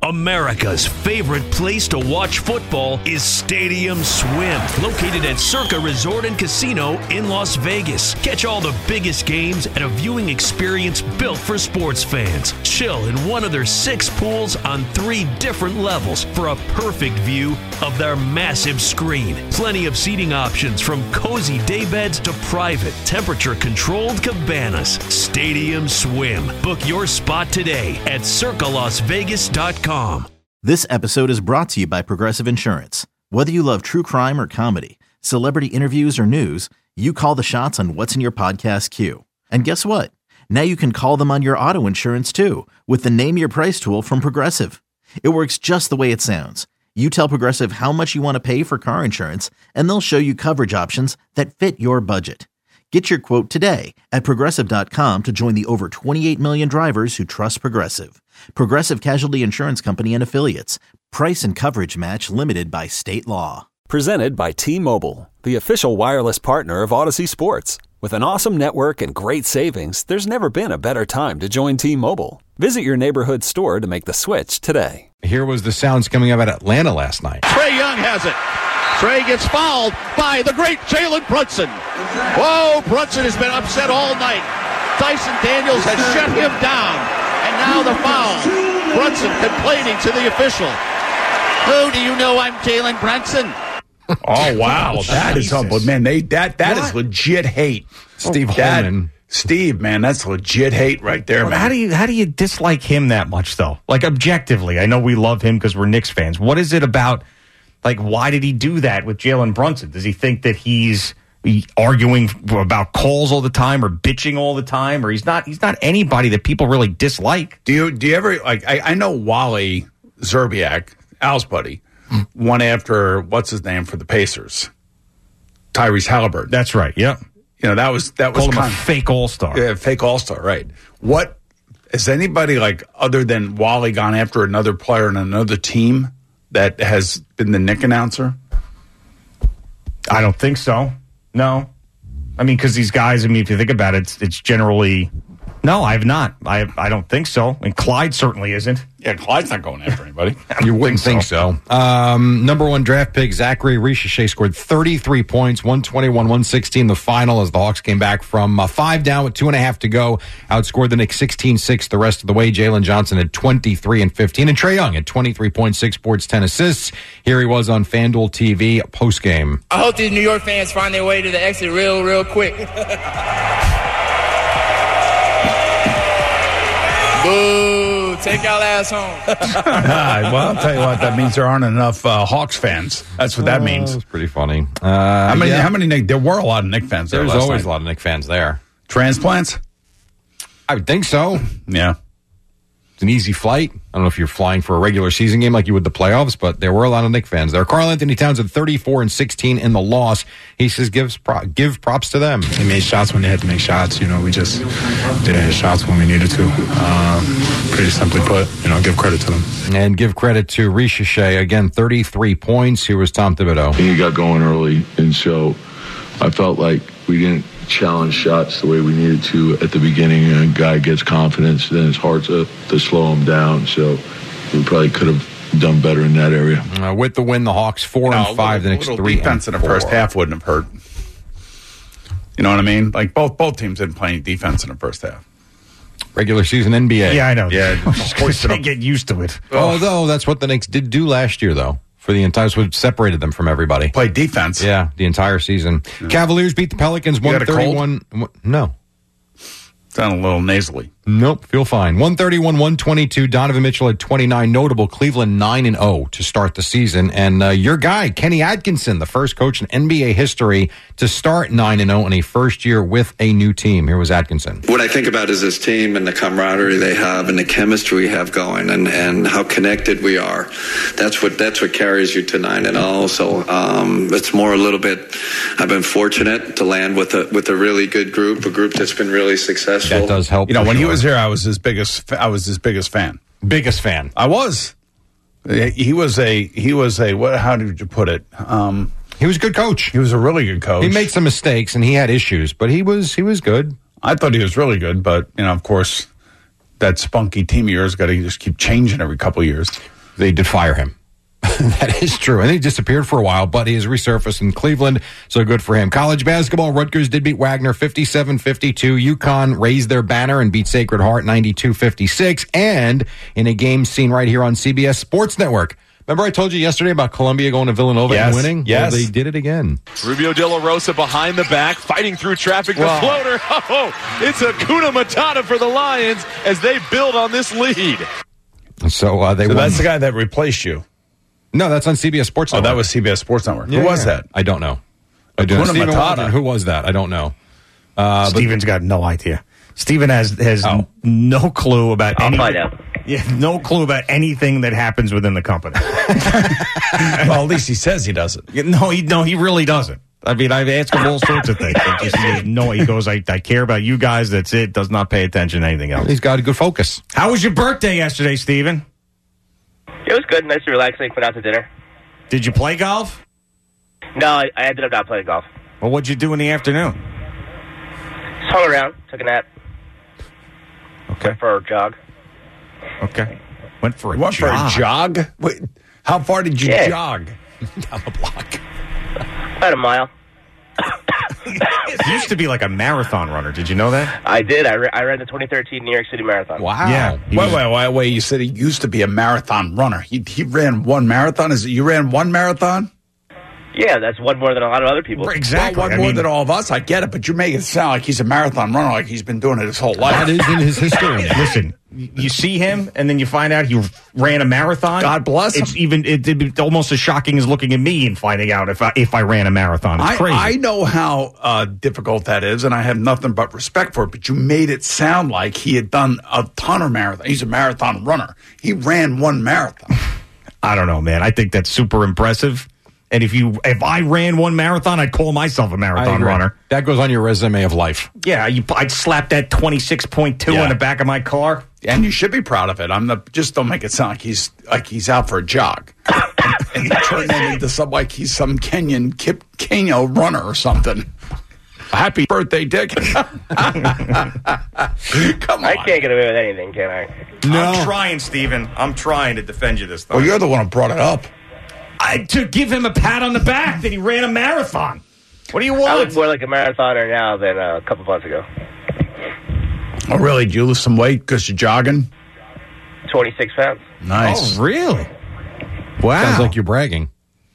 America's favorite place to watch football is Stadium Swim, located at Circa Resort and Casino in Las Vegas. Catch all the biggest games at a viewing experience built for sports fans. Chill in one of their 6 pools on 3 different levels for a perfect view of their massive screen. Plenty of seating options from cozy daybeds to private, temperature-controlled cabanas. Stadium Swim. Book your spot today at circalasvegas.com. This episode is brought to you by Progressive Insurance. Whether you love true crime or comedy, celebrity interviews or news, you call the shots on what's in your podcast queue. And guess what? Now you can call them on your auto insurance too with the Name Your Price tool from Progressive. It works just the way it sounds. You tell Progressive how much you want to pay for car insurance, and they'll show you coverage options that fit your budget. Get your quote today at Progressive.com to join the over 28 million drivers who trust Progressive. Progressive Casualty Insurance Company and Affiliates. Price and coverage match limited by state law. Presented by T-Mobile, the official wireless partner of Odyssey Sports. With an awesome network and great savings, there's never been a better time to join T-Mobile. Visit your neighborhood store to make the switch today. Here was the sounds coming up at Atlanta last night. Trae Young has it. Trae gets fouled by the great Jalen Brunson. Whoa, Brunson has been upset all night. Dyson Daniels has shut him down. And now the foul. Brunson complaining to the official. Who do you know I'm Jalen Brunson? Oh, wow. That is humble. Man, that is legit hate. Steve Holman. Steve, man, that's legit hate right there, man. How do you dislike him that much, though? Like, objectively, I know we love him because we're Knicks fans. What is it about, like, why did he do that with Jalen Brunson? Does he think that he's arguing about calls all the time or bitching all the time? Or he's not anybody that people really dislike? Do you ever, like, I know Wally Zerbiak, Al's buddy, went after, what's his name, for the Pacers? Tyrese Halliburton. That's right, yeah. You know, that was called him a fake all-star. Yeah, fake all-star, right. What, has anybody, like, other than Wally gone after another player in another team that has been the Knick announcer? I don't think so. No. I mean, because these guys, if you think about it, it's generally... No, I have not. I don't think so. And Clyde certainly isn't. Yeah, Clyde's not going after anybody. You wouldn't think so. Number 1 draft pick, Zachary Richelet, scored 33 points, 121-116 the final as the Hawks came back from 5 down with 2.5 to go. Outscored the Knicks 16-6 the rest of the way. Jalen Johnson had 23 and 15. And Trae Young had 23 points, 6 boards, 10 assists. Here he was on FanDuel TV postgame. I hope these New York fans find their way to the exit real quick. Boo! Take y'all ass home. Well, I'll tell you what, that means there aren't enough Hawks fans. That's what that means. That's pretty funny. How many Knick? There were a lot of Knick fans there. There's always a lot of Knick fans there. Transplants? I would think so. Yeah. It's an easy flight. I don't know if you're flying for a regular season game like you would the playoffs, but there were a lot of Knick fans there. Karl Anthony Towns at 34 and 16 in the loss. He says give props to them. They made shots when they had to make shots. We just didn't hit shots when we needed to. Pretty simply put, give credit to them. And give credit to Richelet. Again, 33 points. Here was Tom Thibodeau. He got going early, and so I felt like we didn't challenge shots the way we needed to at the beginning. And a guy gets confidence, then it's hard to slow him down. So we probably could have done better in that area. With the win, the Hawks 4-5, the Knicks 3 defense in the first half wouldn't have hurt. You know what I mean? Like both teams didn't play any defense in the first half. Regular season NBA. Yeah, I know. Yeah, they get used to it. Although that's what the Knicks did do last year, though. For the entire, what separated them from everybody. Played defense. Yeah, the entire season. Yeah. Cavaliers beat the Pelicans 131. No. Sound a little nasally. Nope, feel fine. 131-122. Donovan Mitchell had 29. Notable Cleveland 9-0 to start the season. And your guy, Kenny Atkinson, the first coach in NBA history to start 9-0 in a first year with a new team. Here was Atkinson. What I think about is this team and the camaraderie they have and the chemistry we have going and how connected we are. That's what carries you to 9-0. So it's more a little bit. I've been fortunate to land with a really good group, a group that's been really successful. That does help. When he was here, I was his biggest fan. Biggest fan. I was. He was a what? How did you put it? He was a good coach. He was a really good coach. He made some mistakes and he had issues, but he was good. I thought he was really good, but of course, that spunky team of yours got to just keep changing every couple of years. They did fire him. That is true. I think he disappeared for a while, but he has resurfaced in Cleveland, so good for him. College basketball, Rutgers did beat Wagner 57-52. UConn raised their banner and beat Sacred Heart 92-56. And in a game seen right here on CBS Sports Network. Remember I told you yesterday about Columbia going to Villanova and winning? Yes. Well, they did it again. Rubio De La Rosa behind the back, fighting through traffic. The floater. Oh, it's a Kuna Matata for the Lions as they build on this lead. So won. That's the guy that replaced you. No, that's on CBS Sports Network. Oh, that was CBS Sports Network. Who was that? I don't know. Kuna Steven Matata. Waldron, who was that? I don't know. Steven's got no idea. Steven has no clue about anything. I'll find out. Yeah, no clue about anything that happens within the company. Well, at least he says he doesn't. No, he really doesn't. I mean, I've asked him all sorts of things. He goes, I care about you guys. That's it. Does not pay attention to anything else. He's got a good focus. How was your birthday yesterday, Steven? It was good. Nice and relaxing. Went out to dinner. Did you play golf? No, I ended up not playing golf. Well, what'd you do in the afternoon? Just hung around. Took a nap. Okay. Went for a jog. Okay. Went for a jog? Wait, how far did you jog? Down the block. About a mile. He used to be like a marathon runner. Did you know that? I did. I ran the 2013 New York City Marathon. Wow. Yeah. Wait. You said he used to be a marathon runner. He ran one marathon? You ran one marathon? Yeah, that's one more than a lot of other people. Exactly. Well, one more than all of us. I get it, but you make it sound like he's a marathon runner, like he's been doing it his whole life. That is in his history. Listen, you see him, and then you find out he ran a marathon. God bless him. It's almost as shocking as looking at me and finding out if I ran a marathon. It's crazy. I know how difficult that is, and I have nothing but respect for it, but you made it sound like he had done a ton of marathons. He's a marathon runner. He ran one marathon. I don't know, man. I think that's super impressive. And if I ran one marathon, I'd call myself a marathon runner. That goes on your resume of life. Yeah, I'd slap that 26.2 on the back of my car. And you should be proud of it. Just don't make it sound like he's out for a jog. and you turn that into he's some Kenya runner or something. Happy birthday, Dick. Come on. I can't get away with anything, can I? No. I'm trying, Steven. I'm trying to defend you this time. Well, you're the one who brought it up. To give him a pat on the back that he ran a marathon. What do you want? I look more like a marathoner now than a couple months ago. Oh, really? Did you lose some weight because you're jogging? 26 pounds. Nice. Oh, really? Wow. Sounds like you're bragging.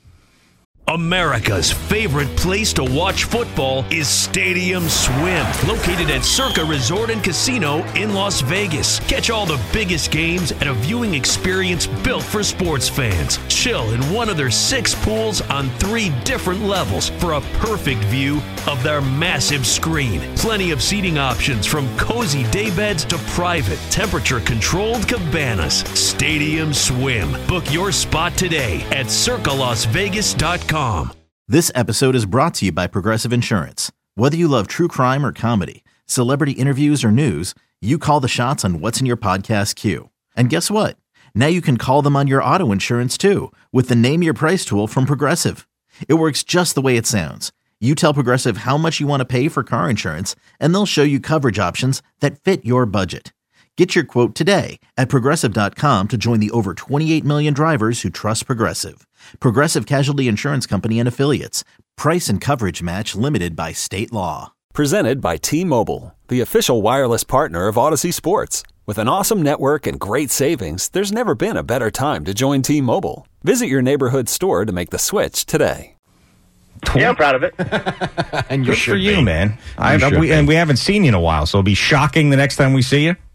America's favorite place to watch football is Stadium Swim, located at Circa Resort and Casino in Las Vegas. Catch all the biggest games at a viewing experience built for sports fans. Chill in one of their 6 pools on 3 different levels for a perfect view of their massive screen. Plenty of seating options from cozy daybeds to private, temperature-controlled cabanas. Stadium Swim. Book your spot today at circalasvegas.com. This episode is brought to you by Progressive Insurance. Whether you love true crime or comedy, celebrity interviews or news, you call the shots on what's in your podcast queue. And guess what? Now you can call them on your auto insurance too with the Name Your Price tool from Progressive. It works just the way it sounds. You tell Progressive how much you want to pay for car insurance, and they'll show you coverage options that fit your budget. Get your quote today at Progressive.com to join the over 28 million drivers who trust Progressive. Progressive Casualty Insurance Company and Affiliates. Price and coverage match limited by state law. Presented by T-Mobile, the official wireless partner of Odyssey Sports. With an awesome network and great savings, there's never been a better time to join T-Mobile. Visit your neighborhood store to make the switch today. Yeah, I'm proud of it. And Good for you, man. We haven't seen you in a while, so it'll be shocking the next time we see you.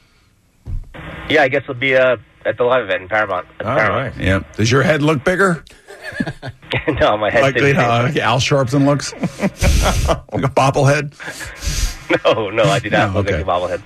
Yeah, I guess it'll be at the live event in Paramount. Right. Yeah. Does your head look bigger? No, my head. Like Al Sharpton looks? Like a bobblehead? No, I do not look like a bobblehead.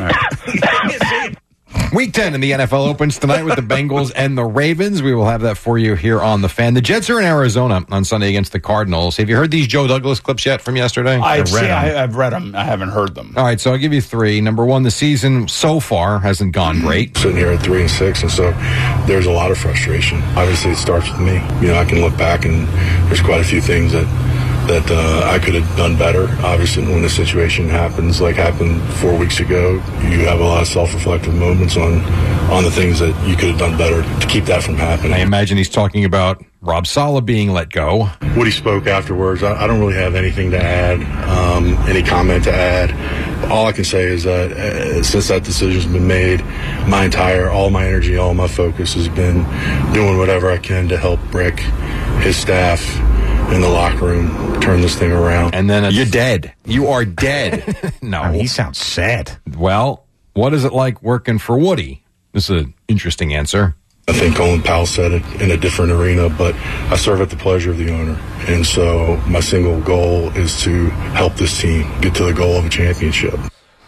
All right. Week 10 in the NFL opens tonight with the Bengals and the Ravens. We will have that for you here on The Fan. The Jets are in Arizona on Sunday against the Cardinals. Have you heard these Joe Douglas clips yet from yesterday? I've read them. I haven't heard them. All right, so I'll give you 3. Number 1, the season so far hasn't gone great. Sitting here at 3-6, and so there's a lot of frustration. Obviously, it starts with me. I can look back, and there's quite a few things that that I could have done better. Obviously, when a situation happens like happened 4 weeks ago, you have a lot of self-reflective moments on the things that you could have done better to keep that from happening. I imagine he's talking about Rob Saleh being let go. Woody spoke afterwards. I don't really have anything to add, any comment to add. All I can say is that since that decision's been made, all my energy, all my focus has been doing whatever I can to help Rick, his staff, in the locker room, turn this thing around. And then you're dead. You are dead. No. I mean, he sounds sad. Well, what is it like working for Woody? This is an interesting answer. I think Colin Powell said it in a different arena, but I serve at the pleasure of the owner. And so my single goal is to help this team get to the goal of a championship.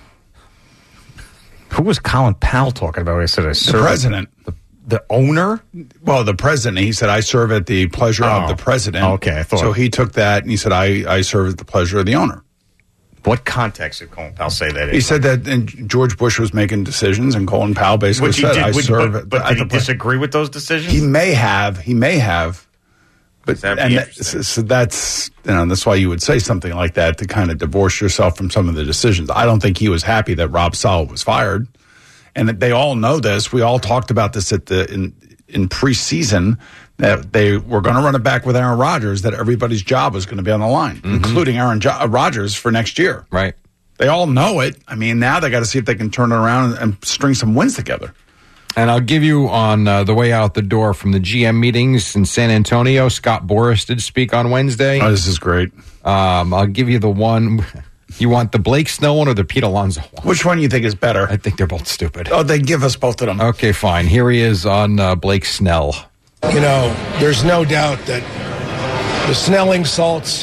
Who was Colin Powell talking about? I said I serve. The president. The owner? Well, the president. He said, I serve at the pleasure of the president. Okay, I thought. So he took that and he said, I serve at the pleasure of the owner. What context did Colin Powell say that in? He said that George Bush was making decisions, and Colin Powell basically said, I serve. But did he disagree with those decisions? He may have. But so that's that's why you would say something like that, to kind of divorce yourself from some of the decisions. I don't think he was happy that Rob Saleh was fired. And they all know this. We all talked about this in preseason, that they were going to run it back with Aaron Rodgers, that everybody's job was going to be on the line, including Aaron Rodgers for next year. Right. They all know it. I mean, now they got to see if they can turn it around and string some wins together. And I'll give you on the way out the door from the GM meetings in San Antonio. Scott Boras did speak on Wednesday. Oh, this is great. I'll give you the one. You want the Blake Snell one or the Pete Alonso one? Which one do you think is better? I think they're both stupid. Oh, they give us both of them. Okay, fine. Here he is on Blake Snell. You know, there's no doubt that the Snelling salts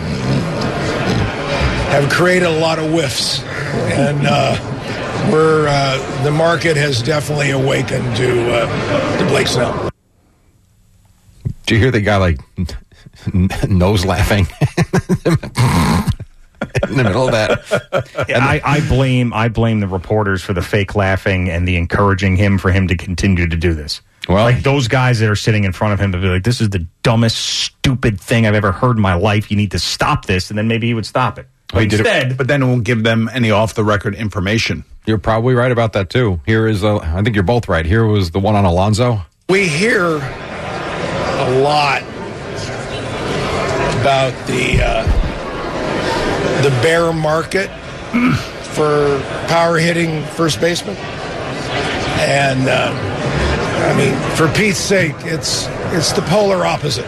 have created a lot of whiffs. And the market has definitely awakened to Blake Snell. Did you hear the guy, like, nose laughing? In the middle of that. Yeah, I blame the reporters for the fake laughing and the encouraging him for him to continue to do this. Well, like those guys that are sitting in front of him to be like, this is the dumbest, stupid thing I've ever heard in my life. You need to stop this. And then maybe he would stop it. But instead, but then it won't give them any off-the-record information. You're probably right about that, too. Here is, I think you're both right. Here was the one on Alonso. We hear a lot about the bear market for power hitting first baseman. And, I mean, for Pete's sake, it's the polar opposite.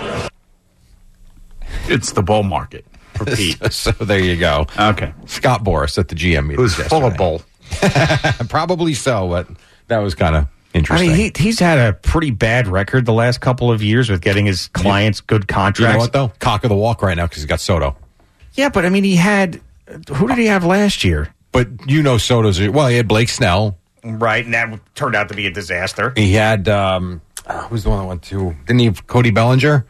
It's the bull market for Pete. So there you go. Okay. Scott Boras at the GM meeting. Who's full of bull. Probably so, but that was kind of interesting. I mean, he's had a pretty bad record the last couple of years with getting his clients good contracts. You know what, though? Cock of the walk right now because he's got Soto. Yeah, but I mean, who did he have last year? But you know Soto's, well, he had Blake Snell. Right, and that turned out to be a disaster. He had, who's the one that went to, didn't he have Cody Bellinger?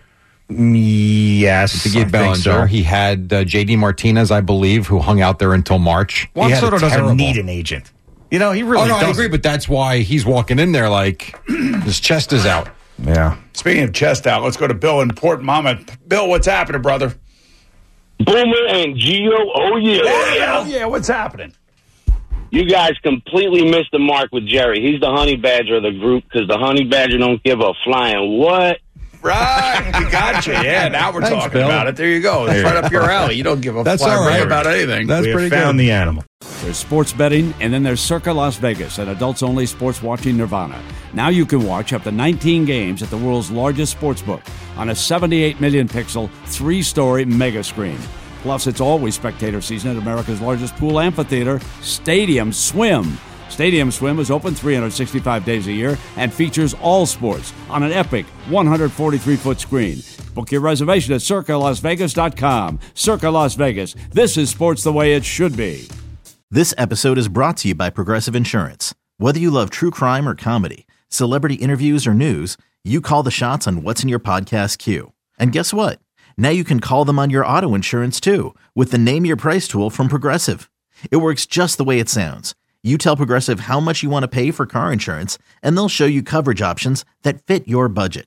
Yes, I think so. He had J.D. Martinez, I believe, who hung out there until March. Juan Soto doesn't need an agent. You know, he really doesn't. I agree, but that's why he's walking in there like his chest is out. Yeah. Speaking of chest out, let's go to Bill in Port Monmouth. Bill, what's happening, brother? Boomer and Gio, oh yeah. Oh yeah, what's happening? You guys completely missed the mark with Jerry. He's the honey badger of the group because the honey badger don't give a flying what. Right, we got you. Yeah, now we're talking about it. There you go. It's right up your alley. You don't give a flying about anything. That's pretty good. We found the animal. There's sports betting, and then there's Circa Las Vegas, an adults-only sports watching nirvana. Now you can watch up to 19 games at the world's largest sports book on a 78 million pixel, 3-story mega screen. Plus, it's always spectator season at America's largest pool amphitheater, Stadium Swim. Stadium Swim is open 365 days a year and features all sports on an epic 143-foot screen. Book your reservation at CircaLasVegas.com. Circa Las Vegas. This is sports the way it should be. This episode is brought to you by Progressive Insurance. Whether you love true crime or comedy, celebrity interviews or news, you call the shots on what's in your podcast queue. And guess what? Now you can call them on your auto insurance too with the Name Your Price tool from Progressive. It works just the way it sounds. You tell Progressive how much you want to pay for car insurance, and they'll show you coverage options that fit your budget.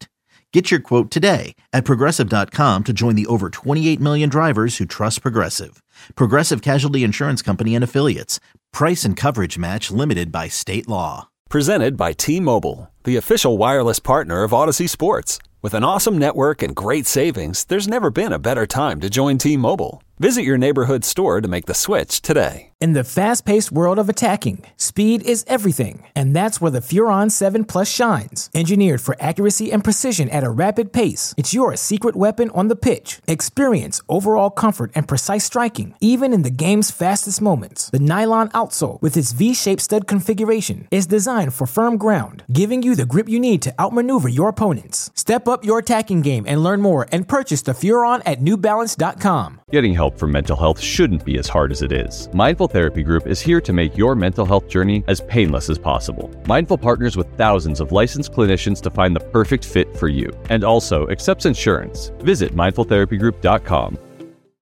Get your quote today at Progressive.com to join the over 28 million drivers who trust Progressive. Progressive Casualty Insurance Company and Affiliates. Price and coverage match limited by state law. Presented by T-Mobile, the official wireless partner of Odyssey Sports. With an awesome network and great savings, there's never been a better time to join T-Mobile. Visit your neighborhood store to make the switch today. In the fast-paced world of attacking, speed is everything, and that's where the Furon 7 Plus shines. Engineered for accuracy and precision at a rapid pace, it's your secret weapon on the pitch. Experience overall comfort and precise striking, even in the game's fastest moments. The nylon outsole, with its V-shaped stud configuration, is designed for firm ground, giving you the grip you need to outmaneuver your opponents. Step up your attacking game and learn more and purchase the Furon at NewBalance.com. Getting help for mental health shouldn't be as hard as it is. Mindful Therapy Group is here to make your mental health journey as painless as possible. Mindful partners with thousands of licensed clinicians to find the perfect fit for you, and also accepts insurance. Visit mindfultherapygroup.com.